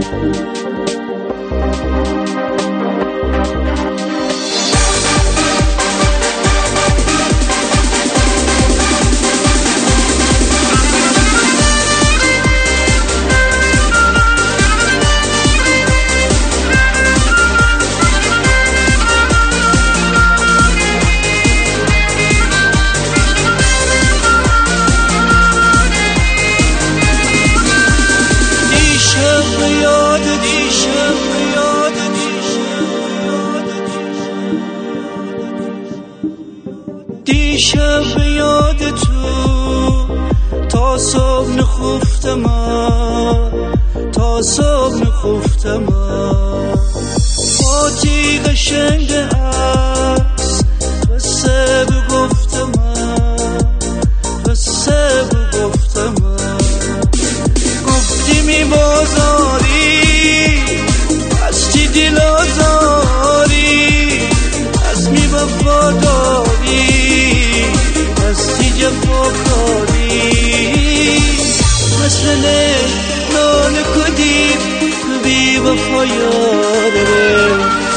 دیشب به یاد تو تا صبح نخفتم، تا صبح نخفتم. با تیغ شنگ عکس قصه بگفتم، قصه بگفتم. گفتی می بازاری از چی دل آزاری، از می وفاداری، از چی جفاکاری. مثل نان کدیم بی وفا یاره،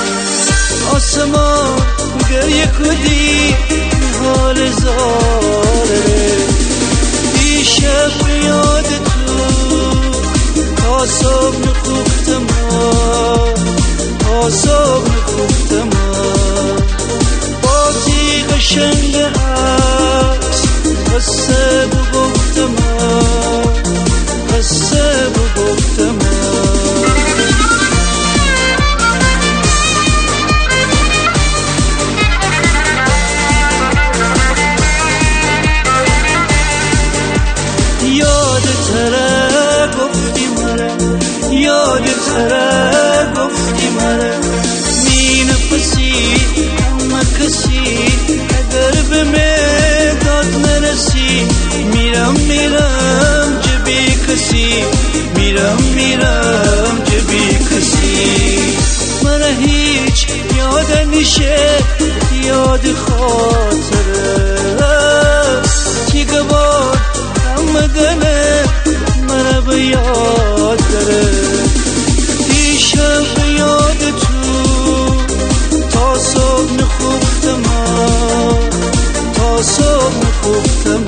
آسمان گریه کدی حال زاره. دیشب یاد تو تا صبح نخفتم، تا صبح نخفتم. با تیغ شنگ عکس قصه بگفتم، قصه بگفتم. یادتره گفتی مره، یادتره گفتی مره. می نفسی همه کسی اگر به مداد نرسی. میرم میرم چه بی کسی، میرم میرم چه بی کسی. من هیچ یاد نشه یاد خاطره، چی گواد همه دله من به یاد داره. دیشب یاد تو تا صبح نخفتم، تا صبح نخفتم.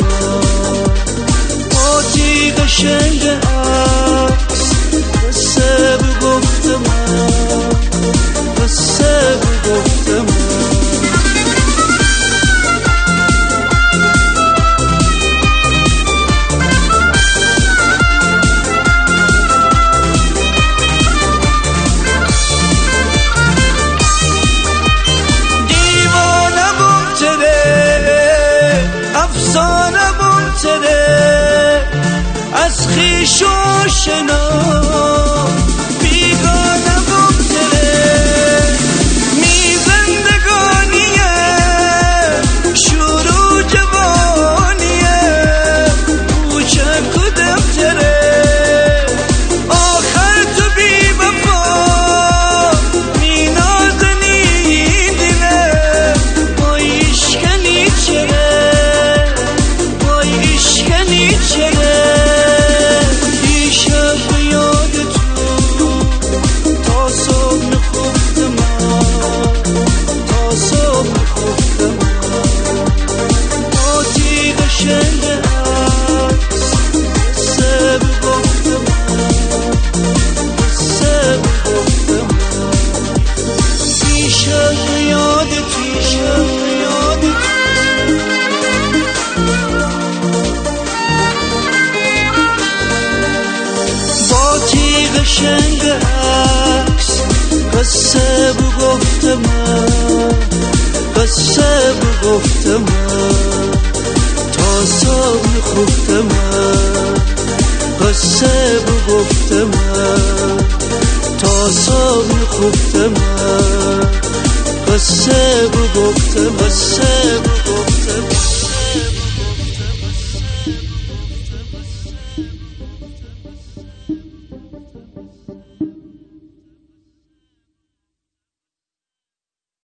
با تیغ شنگ عکس قصه بگفتم، قصه بگفتم. افسانه منتره از خویش و شنا، بیگانه منتره می زندگانیه شروع جوانیه کوچک و دفتره. آخر تو بی وفا می نازنی دله، با ایشکنی چره، دیشب یاد تو تا صبح نخفتم، تا صبح نخفتم. با تیغ شنگ عکس قصه بگفتم، قصه بگفتم. دیشب یاد تو، یاد تو. تیغ شنگ عکس قصه بگفتم، قصه بگفتم. تا صبح نخفتم، قصه بگفتم، تا صبح نخفتم. قصه بگفتم، قصه